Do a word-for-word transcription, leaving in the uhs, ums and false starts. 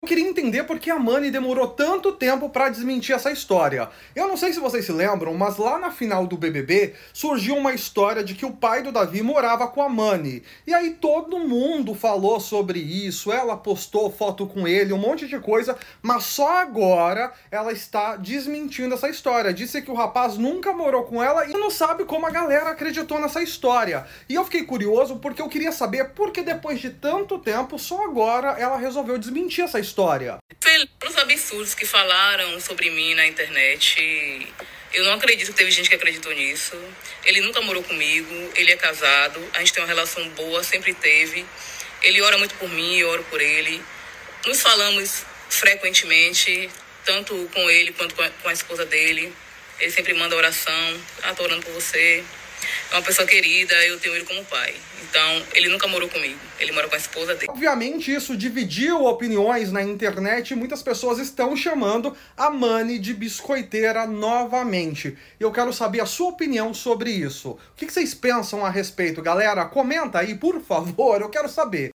Eu queria entender por que a Mani demorou tanto tempo pra desmentir essa história. Eu não sei se vocês se lembram, mas lá na final do B B B surgiu uma história de que o pai do Davi morava com a Mani. E aí todo mundo falou sobre isso, ela postou foto com ele, um monte de coisa, mas só agora ela está desmentindo essa história. Disse que o rapaz nunca morou com ela e não sabe como a galera acreditou nessa história. E eu fiquei curioso porque eu queria saber por que depois de tanto tempo, só agora ela resolveu desmentir essa história. História. Pelos absurdos que falaram sobre mim na internet, eu não acredito que teve gente que acreditou nisso. Ele nunca morou comigo, ele é casado, a gente tem uma relação boa, sempre teve. Ele ora muito por mim, eu oro por ele. Nos falamos frequentemente, tanto com ele quanto com a esposa dele. Ele sempre manda oração, ah, tô orando por você. É uma pessoa querida, eu tenho ele como pai. Então, ele nunca morou comigo, ele mora com a esposa dele. Obviamente, isso dividiu opiniões na internet e muitas pessoas estão chamando a Mani de biscoiteira novamente. E eu quero saber a sua opinião sobre isso. O que vocês pensam a respeito, galera? Comenta aí, por favor, eu quero saber.